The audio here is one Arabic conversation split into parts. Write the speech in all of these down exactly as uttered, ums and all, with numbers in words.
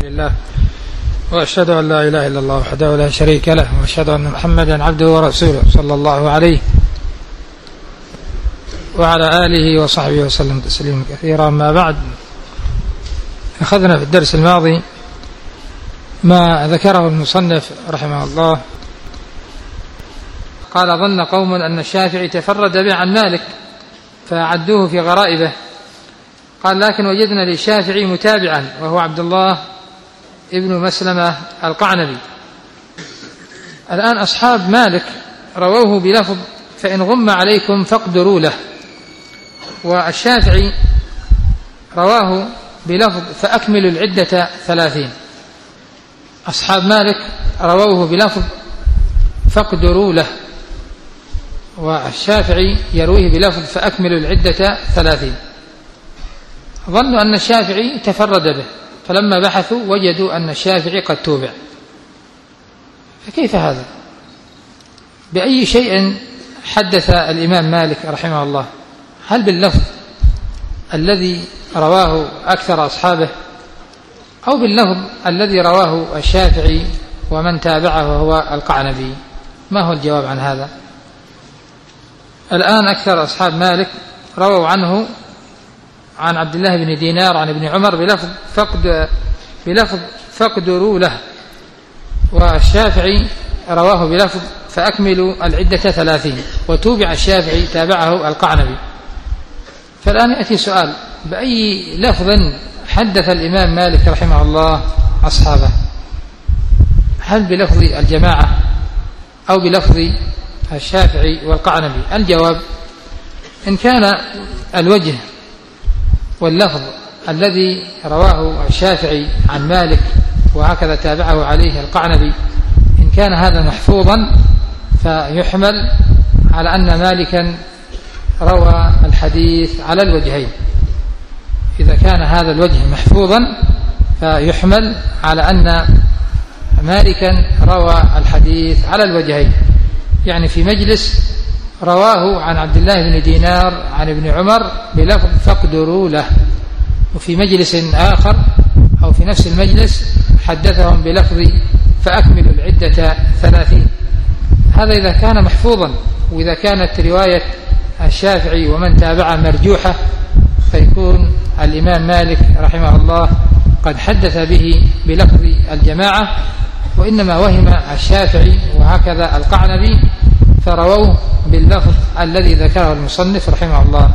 لله وأشهد أن لا إله إلا الله وحده لا شريك له وأشهد أن محمدا عبده ورسوله صلى الله عليه وعلى آله وصحبه وسلم تسليما كثيرا. ما بعد، أخذنا في الدرس الماضي ما ذكره المصنف رحمه الله. قال: ظن قوم أن الشافعي تفرد به عن مالك فعدوه في غرائبه. قال: لكن وجدنا للشافعي متابعا وهو عبد الله ابن مسلمة القعنبي. الآن أصحاب مالك رووه بلفظ فإن غم عليكم فاقدروا له، والشافعي رواه بلفظ فأكملوا العدة ثلاثين. أصحاب مالك رووه بلفظ فاقدروا له، والشافعي يرويه بلفظ فأكملوا العدة ثلاثين. ظنوا أن الشافعي تفرد به، فلما بحثوا وجدوا أن الشافعي قد توبع. فكيف هذا؟ بأي شيء حدث الإمام مالك رحمه الله؟ هل باللفظ الذي رواه أكثر أصحابه، أو باللفظ الذي رواه الشافعي ومن تابعه وهو القعنبي؟ ما هو الجواب عن هذا؟ الآن أكثر أصحاب مالك رووا عنه عن عبد الله بن دينار عن ابن عمر بلفظ فقد بلفظ فاقدروا له، والشافعي رواه بلفظ فأكملوا العدة ثلاثين، وتوبع الشافعي تابعه القعنبي. فالآن يأتي سؤال: بأي لفظ حدث الإمام مالك رحمه الله أصحابه؟ هل بلفظ الجماعة أو بلفظ الشافعي والقعنبي؟ الجواب: إن كان الوجه واللفظ الذي رواه الشافعي عن مالك وهكذا تابعه عليه القعنبي، إن كان هذا محفوظا فيحمل على أن مالكا روى الحديث على الوجهين. إذا كان هذا الوجه محفوظا فيحمل على أن مالكا روى الحديث على الوجهين، يعني في مجلس رواه عن عبد الله بن دينار عن ابن عمر بلفظ فاقدروا له، وفي مجلس آخر أو في نفس المجلس حدثهم بلفظ فأكملوا العدة ثلاثين. هذا إذا كان محفوظا. وإذا كانت رواية الشافعي ومن تابعه مرجوحة فيكون الإمام مالك رحمه الله قد حدث به بلفظ الجماعة، وإنما وهم الشافعي وهكذا القعنبي فرووه باللفظ الذي ذكره المصنف رحمه الله.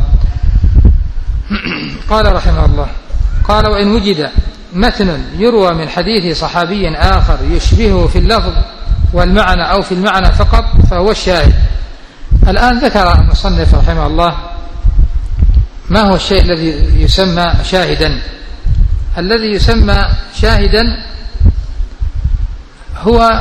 قال رحمه الله: قال: وإن وجد متن يروى من حديث صحابي آخر يشبهه في اللفظ والمعنى أو في المعنى فقط فهو الشاهد. الآن ذكر المصنف رحمه الله ما هو الشيء الذي يسمى شاهدا. الذي يسمى شاهدا هو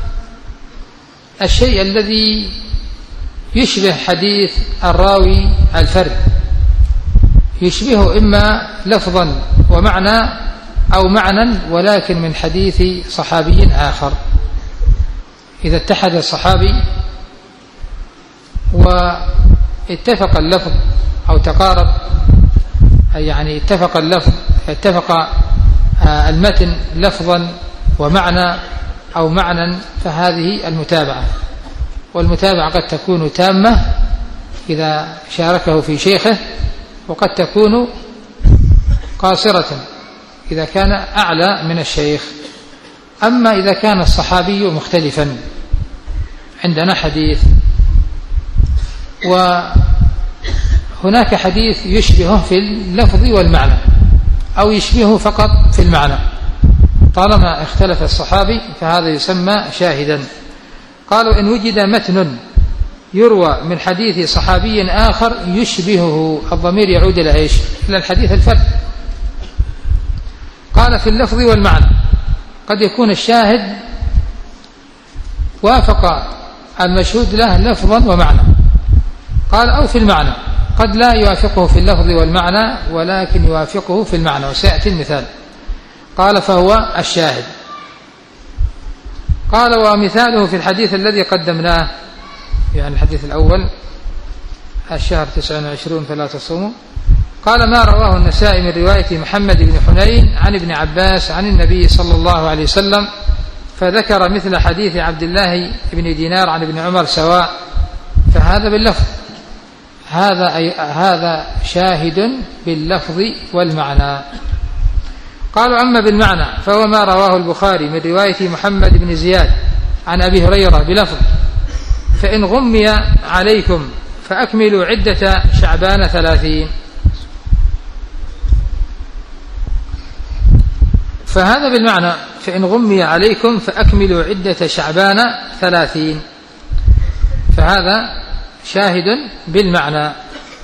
الشيء الذي يشبه حديث الراوي الفرد، يشبهه إما لفظا ومعنى أو معنى ولكن من حديث صحابي آخر. إذا اتحد الصحابي واتفق اللفظ أو تقارب، يعني اتفق اللفظ اتفق المتن لفظا ومعنى أو معنى، فهذه المتابعة. والمتابعة قد تكون تامة إذا شاركه في شيخه، وقد تكون قاصرة إذا كان أعلى من الشيخ. أما إذا كان الصحابي مختلفا، عندنا حديث وهناك حديث يشبهه في اللفظ والمعنى أو يشبهه فقط في المعنى، طالما اختلف الصحابي فهذا يسمى شاهدا. قالوا: إن وجد متن يروى من حديث صحابي آخر يشبهه، الضمير يعود إلى إيش؟ إلى الحديث الفرد. قال: في اللفظ والمعنى قد يكون الشاهد وافق المشهود له لفظا ومعنى. قال: أو في المعنى، قد لا يوافقه في اللفظ والمعنى ولكن يوافقه في المعنى، وسيأتي المثال. قال: فهو الشاهد. قال: ومثاله في الحديث الذي قدمناه، يعني الحديث الأول: الشهر تسع وعشرون فلا تصوموا، قال ما رواه النسائي من رواية محمد بن حنين عن ابن عباس عن النبي صلى الله عليه وسلم، فذكر مثل حديث عبد الله بن دينار عن ابن عمر سواء، فهذا باللفظ، هذا أي هذا شاهد باللفظ والمعنى. قالوا أما بالمعنى فهو ما رواه البخاري من رواية محمد بن زياد عن أبي هريرة بلفظ فإن غمي عليكم فأكملوا عدة شعبان ثلاثين، فهذا بالمعنى فإن غمي عليكم فأكملوا عدة شعبان ثلاثين، فهذا شاهد بالمعنى.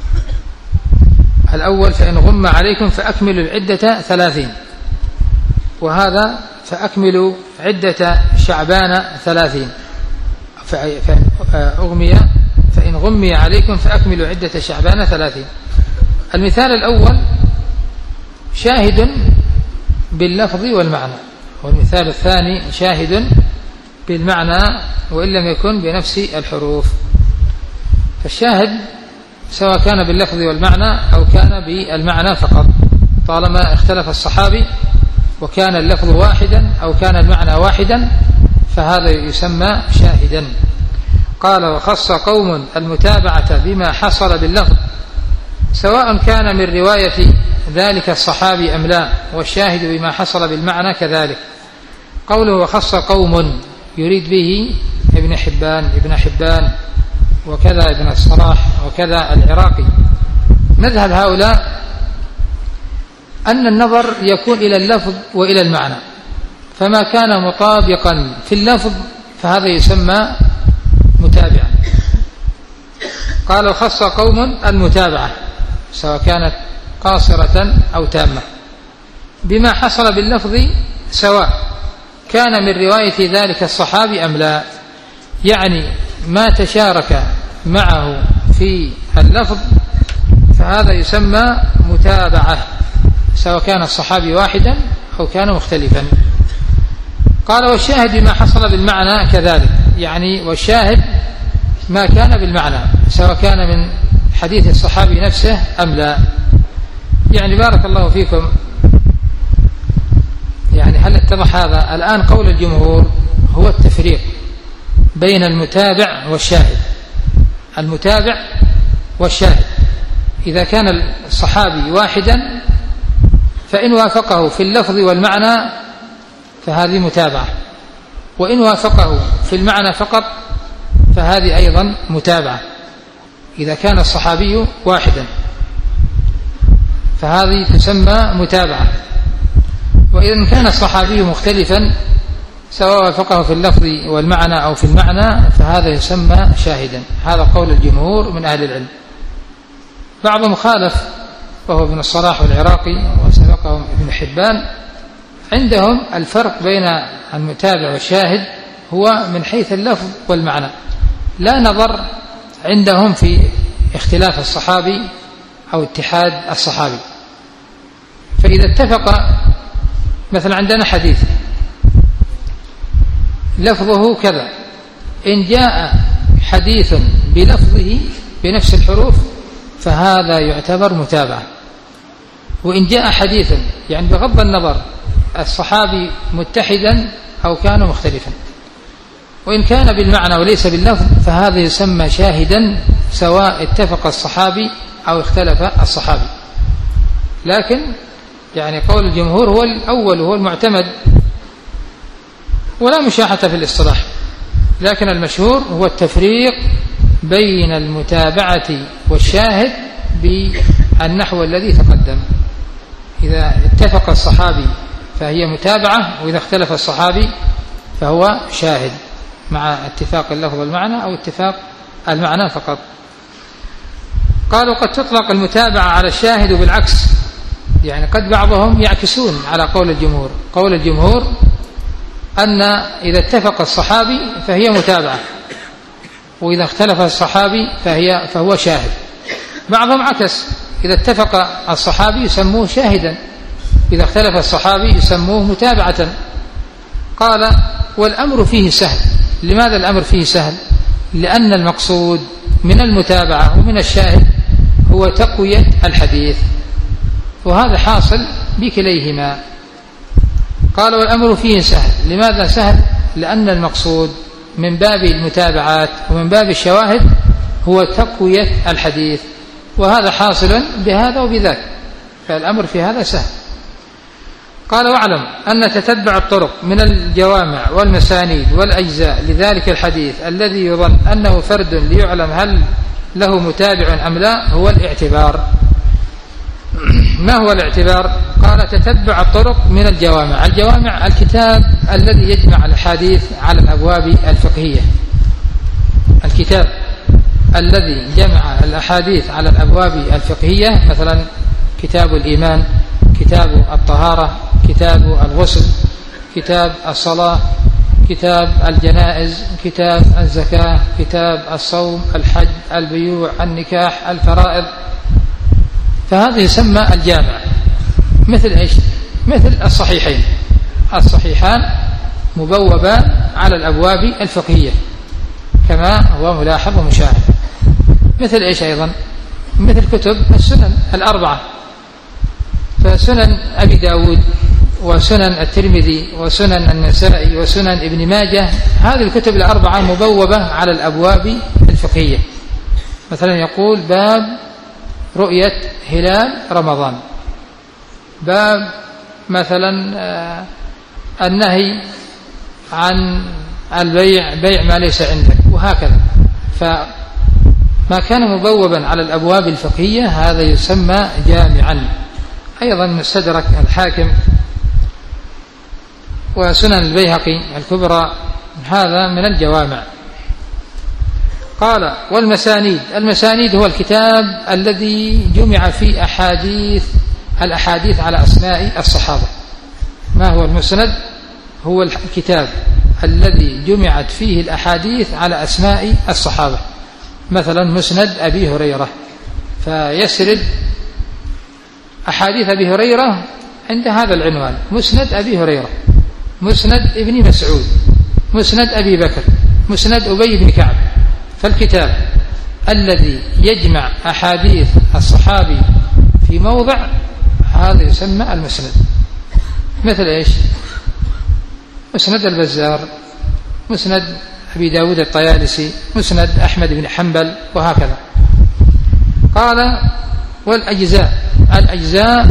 الأول فإن غم عليكم فأكملوا العدة ثلاثين، وهذا فأكملوا عدة شعبان ثلاثين، فإن أغمي فإن غمي عليكم فأكملوا عدة شعبان ثلاثين. المثال الأول شاهد باللفظ والمعنى، والمثال الثاني شاهد بالمعنى وإن لم يكن بنفس الحروف. فالشاهد سواء كان باللفظ والمعنى أو كان بالمعنى فقط، طالما اختلف الصحابي وكان اللفظ واحدا أو كان المعنى واحدا فهذا يسمى شاهدا. قال وخص قوم المتابعة بما حصل باللفظ سواء كان من رواية ذلك الصحابي أم لا، والشاهد بما حصل بالمعنى كذلك. قوله وخص قوم يريد به ابن حبان ابن حبان وكذا ابن الصلاح وكذا العراقي. مذهب هؤلاء أن النظر يكون إلى اللفظ وإلى المعنى، فما كان مطابقا في اللفظ فهذا يسمى متابعا. قال وخص قوم المتابعة سواء كانت قاصرة أو تامة بما حصل باللفظ سواء كان من رواية ذلك الصحابي أم لا، يعني ما تشارك معه في اللفظ فهذا يسمى متابعة سواء كان الصحابي واحدا أو كان مختلفا. قال والشاهد بما حصل بالمعنى كذلك، يعني والشاهد ما كان بالمعنى سواء كان من حديث الصحابي نفسه أم لا. يعني بارك الله فيكم، يعني هل اتضح هذا؟ الآن قول الجمهور هو التفريق بين المتابع والشاهد. المتابع والشاهد إذا كان الصحابي واحدا فإن وافقه في اللفظ والمعنى فهذه متابعة، وإن وافقه في المعنى فقط فهذه أيضا متابعة إذا كان الصحابي واحدا، فهذه تسمى متابعة. وإذا كان الصحابي مختلفا سواء وافقه في اللفظ والمعنى أو في المعنى فهذا يسمى شاهدا. هذا قول الجمهور من أهل العلم. بعضهم خالف وهو ابن الصلاح والعراقي وسبقهم ابن حبان، عندهم الفرق بين المتابع والشاهد هو من حيث اللفظ والمعنى، لا نظر عندهم في اختلاف الصحابي أو اتحاد الصحابي. فإذا اتفق مثلا عندنا حديث لفظه كذا، إن جاء حديث بلفظه بنفس الحروف فهذا يعتبر متابعة. وإن جاء حديث يعني بغض النظر الصحابي متحدا أو كان مختلفا، وإن كان بالمعنى وليس باللفظ فهذا يسمى شاهدا سواء اتفق الصحابي أو اختلف الصحابي. لكن يعني قول الجمهور هو الأول هو المعتمد ولا مشاحة في الاصطلاح، لكن المشهور هو التفريق بين المتابعة والشاهد بالنحو الذي تقدم. إذا اتفق الصحابي فهي متابعة، وإذا اختلف الصحابي فهو شاهد مع اتفاق اللفظ والمعنى أو اتفاق المعنى فقط. قالوا قد تطلق المتابعة على الشاهد بالعكس، يعني قد بعضهم يعكسون على قول الجمهور. قول الجمهور أن إذا اتفق الصحابي فهي متابعة، وإذا اختلف الصحابي فهي فهو شاهد. بعضهم عكس، إذا اتفق الصحابي يسموه شاهدا، إذا اختلف الصحابي يسموه متابعة. قال والأمر فيه سهل. لماذا الأمر فيه سهل؟ لأن المقصود من المتابعة ومن الشاهد هو تقوية الحديث، وهذا حاصل بكليهما. قال والأمر فيه سهل. لماذا سهل؟ لأن المقصود من باب المتابعات ومن باب الشواهد هو تقوية الحديث، وهذا حاصل بهذا وبذاك، فالأمر في هذا سهل. قال واعلم أن تتبع الطرق من الجوامع والمسانيد والأجزاء لذلك الحديث الذي يظن أنه فرد ليعلم هل له متابع أم لا هو الاعتبار. ما هو الاعتبار؟ قال تتبع الطرق من الجوامع. الجوامع الكتاب الذي يجمع الحديث على الأبواب الفقهية، الكتاب الذي جمع الأحاديث على الأبواب الفقهية، مثلا كتاب الإيمان، كتاب الطهارة، كتاب الغسل، كتاب الصلاة، كتاب الجنائز، كتاب الزكاة، كتاب الصوم، الحج، البيوع، النكاح، الفرائض، فهذا يسمى الجامع. مثل إيش؟ مثل الصحيحين، الصحيحان مبوبان على الأبواب الفقهية كما هو ملاحظ ومشاهد. مثل إيش أيضا؟ مثل كتب السنن الأربعة، فسنن أبي داود وسنن الترمذي وسنن النسائي وسنن ابن ماجه، هذه الكتب الأربعة مبوبة على الأبواب الفقهية. مثلا يقول باب رؤية هلال رمضان، باب مثلا النهي عن البيع، بيع ما ليس عندك، وهكذا. فما كان مبوبا على الأبواب الفقهية هذا يسمى جامعا. أيضا مستدرك الحاكم وسنن البيهقي الكبرى، هذا من الجوامع. قال والمسانيد. المسانيد هو الكتاب الذي جمع فيه أحاديث الأحاديث على أسماء الصحابة. ما هو المسند؟ هو الكتاب الذي جمعت فيه الأحاديث على أسماء الصحابة. مثلا مسند أبي هريرة، فيسرد أحاديث أبي هريرة عند هذا العنوان، مسند أبي هريرة، مسند ابن مسعود، مسند أبي بكر، مسند أبي بن كعب. فالكتاب الذي يجمع أحاديث الصحابي في موضع هذا يسمى المسند. مثل إيش؟ مسند البزار، مسند أبي داود الطيالسي، مسند أحمد بن حنبل، وهكذا. قال والأجزاء. الأجزاء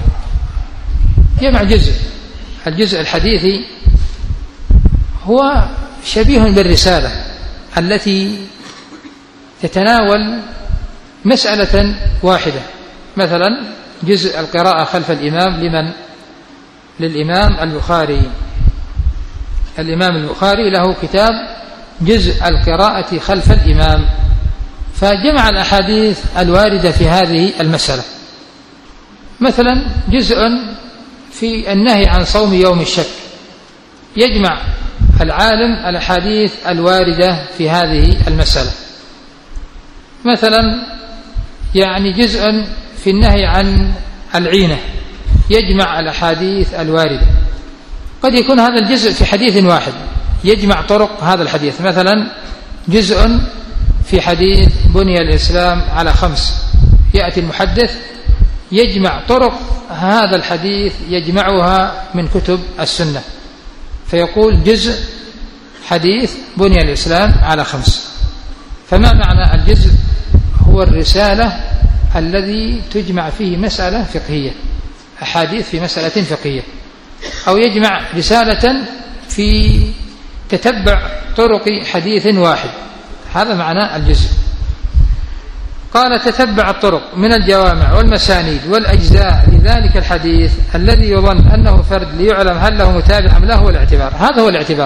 جمع جزء. الجزء الحديثي هو شبيه بالرسالة التي تتناول مسألة واحدة. مثلا جزء القراءة خلف الإمام لمن؟ للإمام البخاري. الإمام البخاري له كتاب جزء القراءة خلف الإمام، فجمع الأحاديث الواردة في هذه المسألة. مثلا جزء في النهي عن صوم يوم الشك، يجمع العالم الأحاديث الواردة في هذه المسألة. مثلا يعني جزء في النهي عن العينة، يجمع الأحاديث الواردة. قد يكون هذا الجزء في حديث واحد يجمع طرق هذا الحديث. مثلا جزء في حديث بني الإسلام على خمس، يأتي المحدث يجمع طرق هذا الحديث يجمعها من كتب السنة، فيقول جزء حديث بني الإسلام على خمس. فما معنى الجزء؟ هو الرسالة الذي تجمع فيه مسألة فقهية، أحاديث في مسألة فقهية، أو يجمع رسالة في تتبع طرق حديث واحد، هذا معنى الجزء. قال تتبع الطرق من الجوامع والمسانيد والأجزاء لذلك الحديث الذي يظن أنه فرد ليعلم هل له متابع أم لا هو الاعتبار. هذا هو الاعتبار،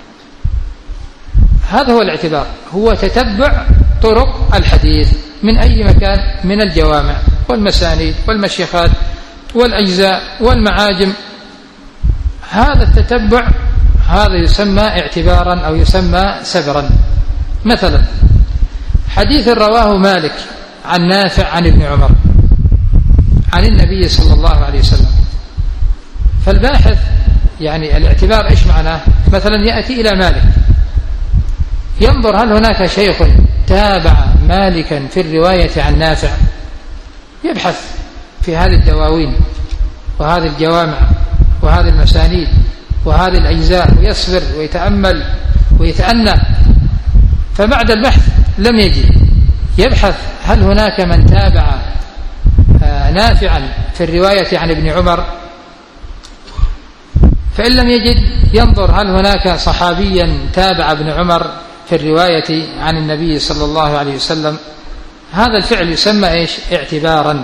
هذا هو الاعتبار، هو تتبع طرق الحديث من أي مكان من الجوامع والمسانيد والمشيخات والأجزاء والمعاجم. هذا التتبع هذا يسمى اعتبارا أو يسمى سبرا. مثلا حديث رواه مالك عن نافع عن ابن عمر عن النبي صلى الله عليه وسلم، فالباحث يعني الاعتبار إيش معناه؟ مثلا يأتي إلى مالك ينظر هل هناك شيخ تابع مالكا في الرواية عن نافع، يبحث في هذه الدواوين وهذه الجوامع وهذه المسانيد وهذه الأجزاء ويصبر ويتأمل ويتأنى، فبعد البحث لم يجد، يبحث هل هناك من تابع نافعا في الرواية عن ابن عمر، فإن لم يجد ينظر هل هناك صحابيا تابع ابن عمر في الرواية عن النبي صلى الله عليه وسلم. هذا الفعل يسمى إيش؟ اعتبارا.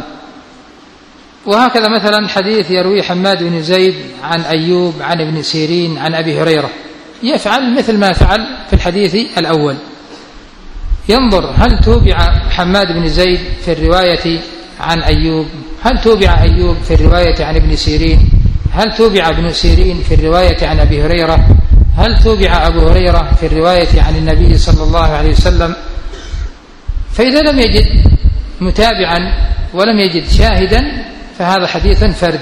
وهكذا مثلا حديث يروي حماد بن زيد عن أيوب عن ابن سيرين عن أبي هريرة، يفعل مثل ما فعل في الحديث الأول، ينظر هل توبع حماد بن زيد في الرواية عن أيوب، هل توبع أيوب في الرواية عن ابن سيرين، هل توبع ابن سيرين في الرواية عن أبي هريرة، هل توبع أبو هريرة في الرواية عن النبي صلى الله عليه وسلم. فإذا لم يجد متابعا ولم يجد شاهدا فهذا حديث فرد،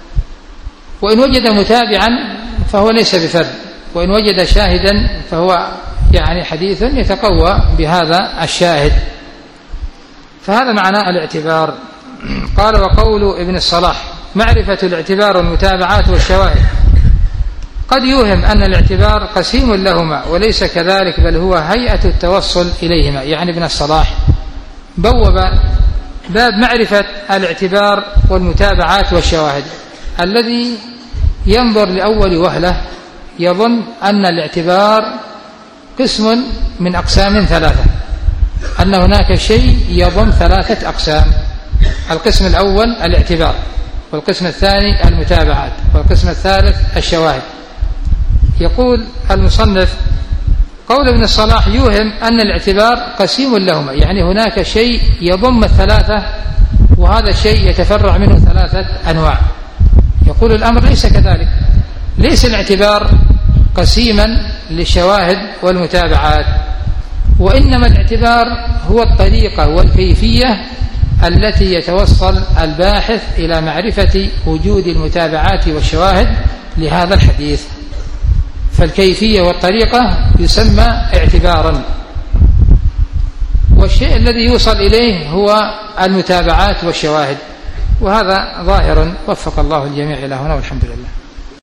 وإن وجد متابعا فهو ليس بفرد، وإن وجد شاهدا فهو يعني حديث يتقوى بهذا الشاهد. فهذا معنى الاعتبار. قال وقول ابن الصلاح معرفة الاعتبار والمتابعات والشواهد. قد يوهم أن الاعتبار قسيم لهما وليس كذلك، بل هو هيئة التوصل إليهما. يعني ابن الصلاح بوب باب معرفة الاعتبار والمتابعات والشواهد. الذي ينظر لأول وهلة يظن أن الاعتبار قسم من أقسام ثلاثة، أن هناك شيء يضم ثلاثة أقسام. القسم الأول الاعتبار، والقسم الثاني المتابعات، والقسم الثالث الشواهد. يقول المصنف قول ابن الصلاح يوهم أن الاعتبار قسيم لهما، يعني هناك شيء يضم الثلاثة وهذا الشيء يتفرع منه ثلاثة أنواع. يقول الأمر ليس كذلك، ليس الاعتبار قسيما للشواهد والمتابعات، وإنما الاعتبار هو الطريقة والكيفية التي يتوصل الباحث إلى معرفة وجود المتابعات والشواهد لهذا الحديث. فالكيفية والطريقة يسمى اعتبارا، والشيء الذي يوصل إليه هو المتابعات والشواهد. وهذا ظاهر، وفق الله الجميع إلى هنا والحمد لله.